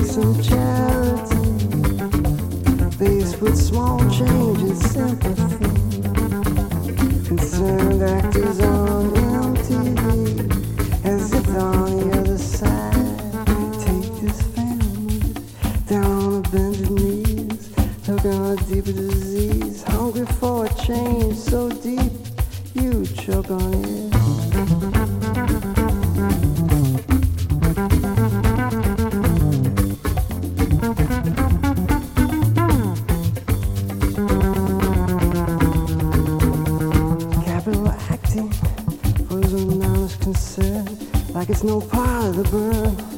some charity, faced with small change and sympathy. Concerned actors on MTV, as if on the other side. Take this family down on a bended knees, looking on a deeper disease, hungry for a change so deep you choke on it. Like it's no part of the burn.